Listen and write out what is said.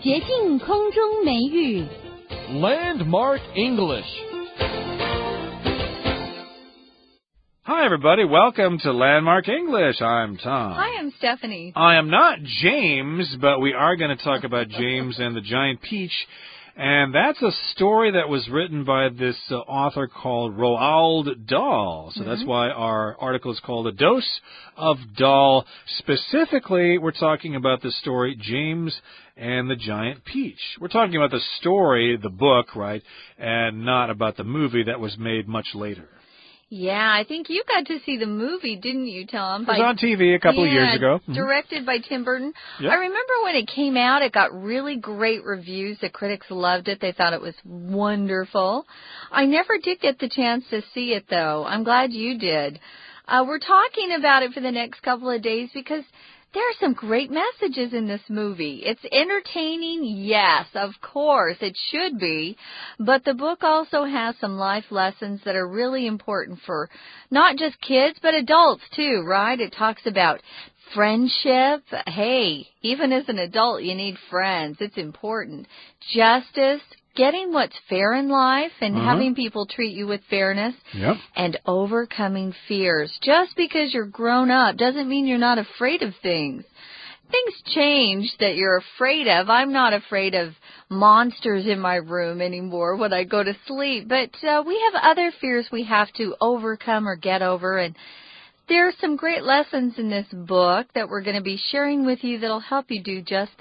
捷径空中美语 Landmark English. Hi, everybody. Welcome to Landmark English. I'm Tom. Hi, I'm Stephanie. I am not James, but we are going to talk about James and the Giant Peach. And that's a story that was written by this author called Roald Dahl. So that's why our article is called A Dose of Dahl. Specifically, we're talking about the story James and the Giant Peach. We're talking about the story, the book, right, and not about the movie that was made much later. Yeah, I think you got to see the movie, didn't you, Tom? It was on TV a couple of years ago. Directed by Tim Burton. Yep. I remember when it came out, it got really great reviews. The critics loved it. They thought it was wonderful. I never did get the chance to see it, though. I'm glad you did. We're talking about it for the next couple of days because there are some great messages in this movie. It's entertaining, yes, of course, it should be. But the book also has some life lessons that are really important for not just kids, but adults too, right? It talks about friendship. Hey, even as an adult, you need friends. It's important. Justice. Getting what's fair in life and having people treat you with fairness and overcoming fears. Just because you're grown up doesn't mean you're not afraid of things. Things change that you're afraid of. I'm not afraid of monsters in my room anymore when I go to sleep. But we have other fears we have to overcome or get over. And there are some great lessons in this book that we're going to be sharing with you that'll help you do just that.